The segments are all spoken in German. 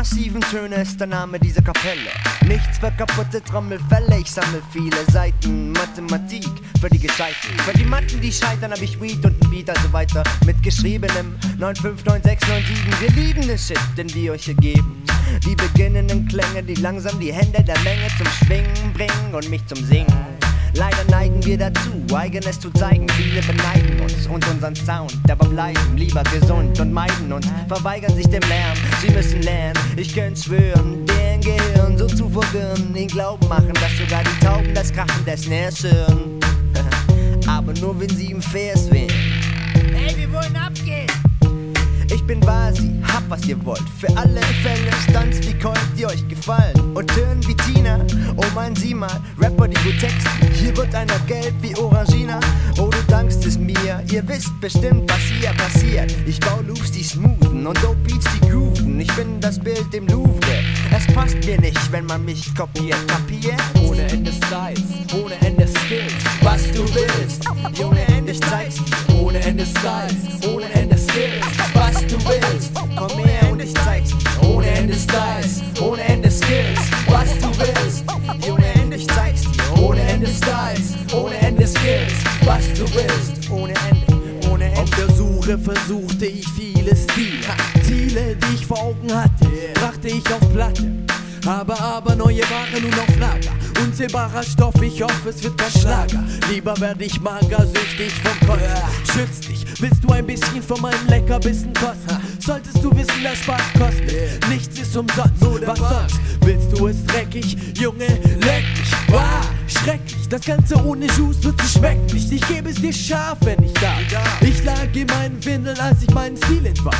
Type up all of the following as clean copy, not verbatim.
massiven Töne ist der Name dieser Kapelle. Nichts für kaputte Trommelfälle, ich sammle viele Seiten Mathematik für die Gescheiten. Für die Matten, die scheitern, hab ich Weed und ein Beat, also weiter mit geschriebenem 959697. Wir lieben den Shit, den wir euch hier geben. Die beginnenden Klänge, die langsam die Hände der Menge zum Schwingen bringen und mich zum Singen. Leider neigen wir dazu, Eigenes zu zeigen. Viele beneiden uns und unseren Sound, aber bleiben lieber gesund und meiden uns, verweigern sich dem Lärm. Sie müssen lernen, ich könnte schwören, deren Gehirn so zu verwirren, den Glauben machen, dass sogar die Tauben das Krachen des Snares hören. Aber nur wenn sie im Vers wären. Ey, wir wollen abgehen! Ich bin Vasi, hab was ihr wollt. Für alle Fälle Stunts wie Colt, die euch gefallen. Und Tönen wie Tina, oh mein sieh mal. Rapper, die gut texten, hier wird einer gelb wie Orangina. Oh, du dankst es mir, ihr wisst bestimmt, was hier passiert. Ich bau Loops, die smoothen und Dope Beats, die grooven. Ich bin das Bild im Louvre, es passt mir nicht, wenn man mich kopiert. Kapiert? Ohne Ende Styles, ohne Ende Skills, was du willst, Junge, ich zeig's dir. ohne Ende Styles, ohne Ende Skills, was du willst, Komm her und ich zeig's dir. ohne Ende Styles, ohne Ende Skills, was du willst, Junge, ich zeig's dir. ohne Ende Styles, ohne Ende Skills, was du willst, Ohne Ende, ohne Ende. Auf der Suche versuchte ich viele Stile, Ziele, die ich vor Augen hatte, brachte ich auf Platte. Aber neue Ware nun auf Lager. Unzählbarer Stoff, ich hoffe es wird kein Schlager. Lieber werde ich magersüchtig vom Kopf. Schütz dich, willst du ein bisschen von meinem Leckerbissen kosten? Solltest du wissen, dass Spaß kostet. Nichts ist umsonst, was sonst? Willst du es dreckig? Junge, leck mich. Wow, schrecklich, das Ganze ohne Juice wird zu schmecken nicht. Ich gebe es dir scharf, wenn ich darf. Ich lag in meinen Windeln, als ich meinen Stil entwarf.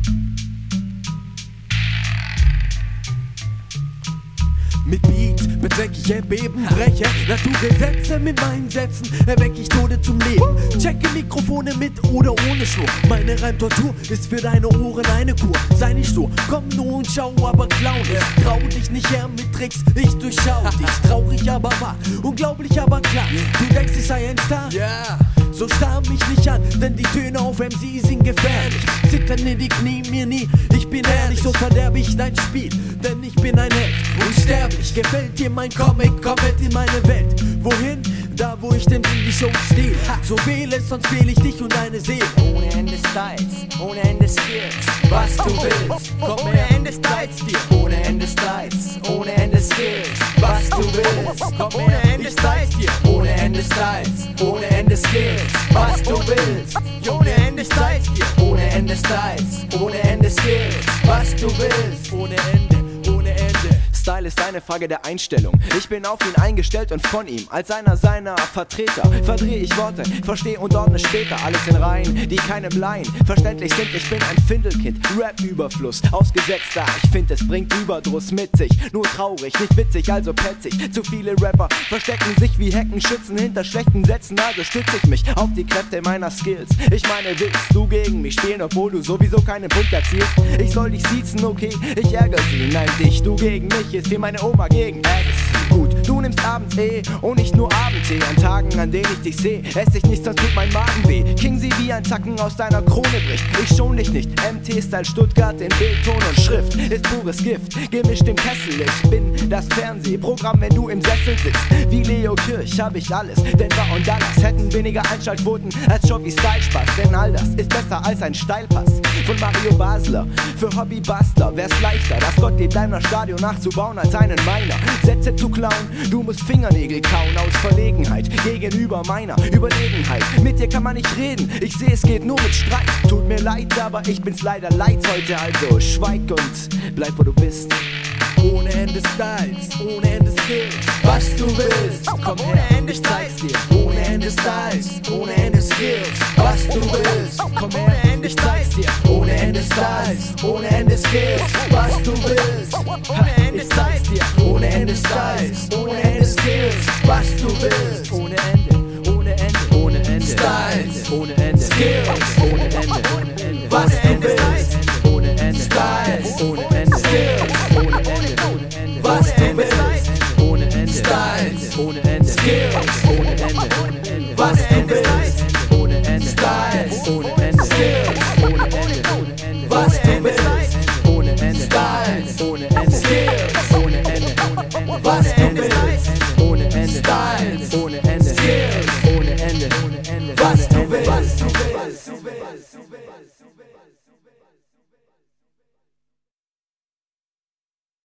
Mit Beats bezwecke ich Erdbeben, breche Naturgesetze mit meinen Sätzen, erwecke ich Tode zum Leben. Checke Mikrofone mit oder ohne Schnur. Meine Reimtortur ist für deine Ohren eine Kur. Sei nicht stur, komm nur und schau, aber klau nicht. Trau dich nicht her mit Tricks, ich durchschau dich. Traurig, aber wahr, unglaublich, aber klar. Du denkst, ich sei ein Star? Ja. So starr mich nicht an, denn die Töne auf MC sind gefährlich. Zittern in die Knie mir nie, ich bin ehrlich, so verderbe ich dein Spiel, denn ich bin ein Held, unsterblich. Gefällt dir mein Comic, komm mit in meine Welt. Wohin? Da wo ich denn in die Show stehe. So wähle, sonst fehle ich dich und deine Seele. Ohne Ende Styles, ohne Ende Skills, was du willst, komm her, Ende Styles dir. ohne Ende Styles, ohne Ende Skills, was du willst, Komm ohne Ende Styles dir. ohne Ende Styles, ohne Ende Skills, was du willst, Ohne Ende Styles dir. ohne Ende Styles, ohne Ende Skills, was du willst, Ohne Ende, ohne Ende. Style ist eine Frage der Einstellung. Ich bin auf ihn eingestellt und von ihm, als einer seiner Vertreter, verdrehe ich Worte, verstehe und ordne später alles in Reihen, die keinem leihen. Verständlich sind, ich bin ein Findelkind, Rap-Überfluss, ausgesetzt da. Ich find, es bringt Überdruss mit sich, nur traurig, nicht witzig, also petzig. Zu viele Rapper verstecken sich wie Heckenschützen hinter schlechten Sätzen, also stütze ich mich auf die Kräfte meiner Skills. Ich meine, willst du gegen mich spielen, obwohl du sowieso keinen Punkt erzielst? Ich soll dich siezen, okay, ich ärgere sie, nein, dich, du gegen mich. Ist wie meine Oma gegen Agassi. Gut, du nimmst abends und nicht nur Abendtee. An Tagen, an denen ich dich seh, ess ich nichts, sonst tut mein Magen weh. King sie wie ein Zacken aus deiner Krone bricht. Ich schon dich nicht, MT-Style Stuttgart in Bild, Ton und Schrift ist pures Gift, gemischt im Kessel. Ich bin das Fernsehprogramm, wenn du im Sessel sitzt. Wie Leo Kirch hab ich alles, Denver und Dallas hätten weniger Einschaltquoten als Jovi Style Spaß. Denn all das ist besser als ein Steilpass von Mario Basler. Für Hobbybastler wär's leichter, das Gottlieb Daimler Stadion nachzubauen als einen meiner. Sätze zu klauen, du musst Fingernägel kauen aus Verlegenheit gegenüber meiner Überlegenheit. Mit dir kann man nicht reden, ich seh, es geht nur mit Streit. Tut mir leid, aber ich bin's leider leid heute, also schweig und bleib, wo du bist. Ohne Ende Styles, ohne Ende Skills, was du willst, komm Ohne her, Ende ich zeig's dir. ohne Ende Styles, ohne Ende Skills, was du willst, Komm her, Ende ich zeig's dir. ohne Ende Styles, ohne Ende Skills, was du willst, Ohne Ende Ich zeig's dir. ohne Ende Styles, ohne Ende Skills, was du willst, Ohne Ende, ohne Ende, ohne Ende. Styles, ohne Ende, Skills, ohne Ende, ohne Ende. was du willst.